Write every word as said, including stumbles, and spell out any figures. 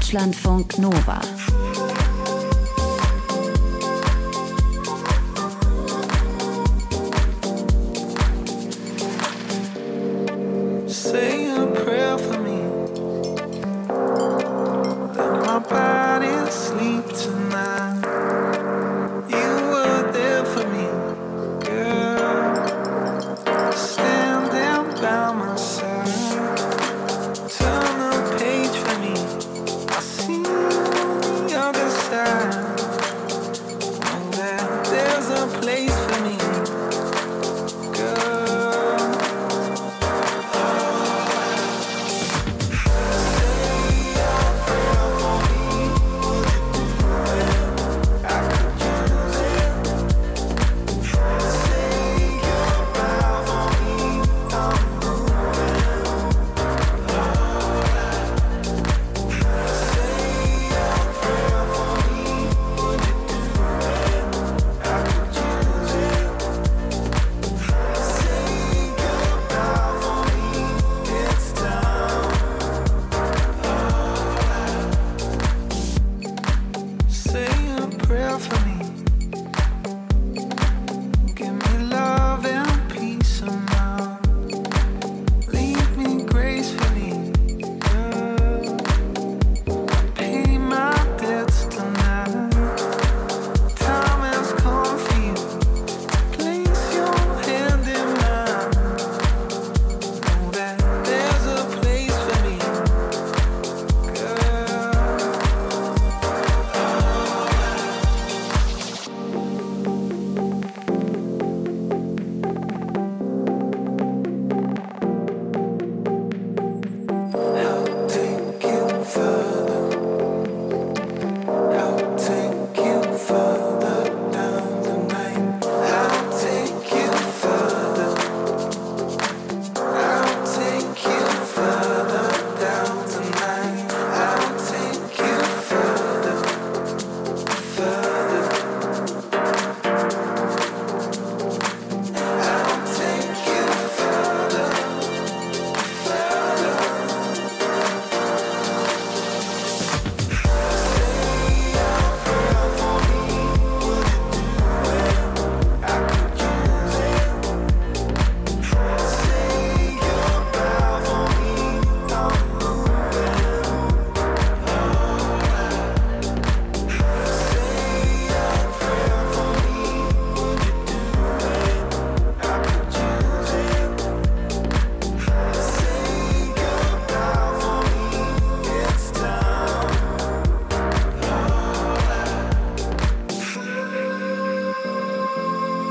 Deutschlandfunk Nova. Say a prayer for me. Let my body sleep tonight. You were there for me, girl. Standing by my side. Turn the page for me. I see you on the other side. And that there's a place for